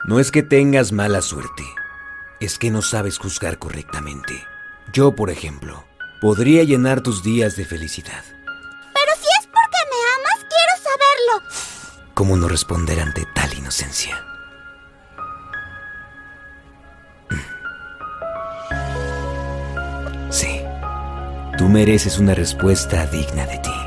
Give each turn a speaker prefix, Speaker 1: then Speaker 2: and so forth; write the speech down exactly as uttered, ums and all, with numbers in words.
Speaker 1: No es que tengas mala suerte, es que no sabes juzgar correctamente. Yo, por ejemplo, podría llenar tus días de felicidad.
Speaker 2: Pero si es porque me amas, quiero saberlo.
Speaker 1: ¿Cómo no responder ante tal inocencia? Sí, tú mereces una respuesta digna de ti.